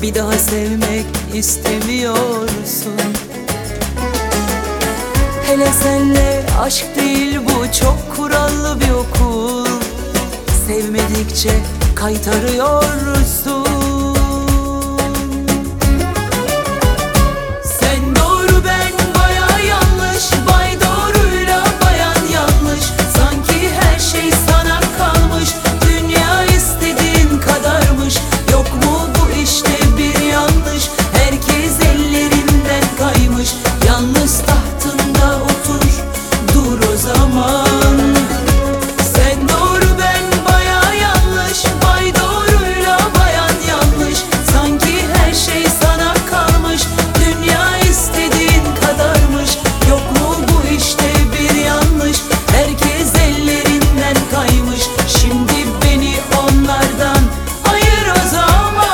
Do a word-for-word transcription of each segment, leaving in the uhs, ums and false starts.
bir daha sevmek istemiyorsun. Hele senle aşk değil bu, çok kurallı bir okul. Sevmedikçe kaytarıyorsun. Sen doğru, ben bayağı yanlış. Bay doğruyla bayan yanlış. Sanki her şey sana kalmış. Dünya istediğin kadarmış. Yok mu bu işte bir yanlış? Herkes ellerinden kaymış. Yalnız tahtında otur, dur o zaman. Sen doğru, ben bayağı yanlış. Bay doğruyla bayan yanlış. Sanki her şey sana kalmış. Dünya istediğin kadarmış. Yok mu bu işte bir yanlış? Herkes ellerinden kaymış. Şimdi beni onlardan ayır o zaman.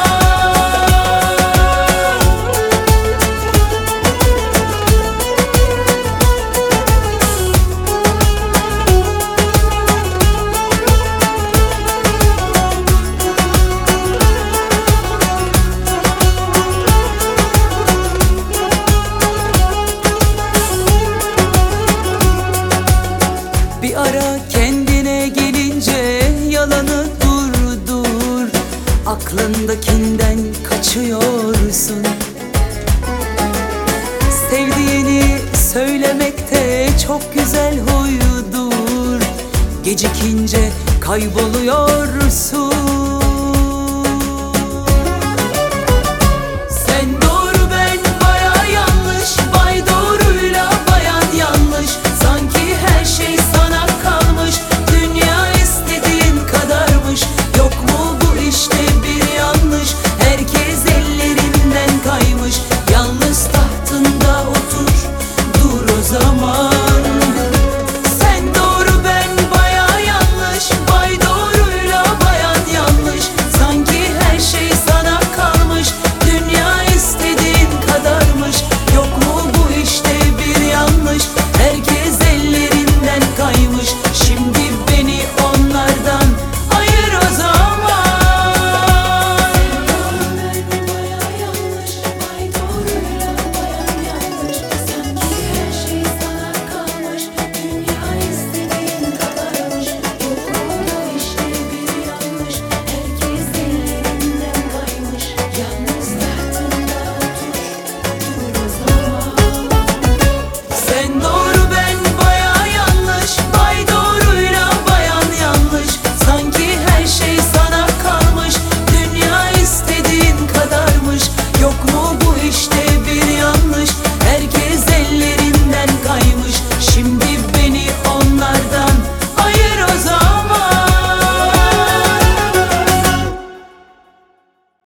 Bir ara kendine gelince yalanı durdur. Aklındakinden kaçıyorsun. Sevdiğini söylemekte çok güzel huyudur. Gecikince kayboluyorsun.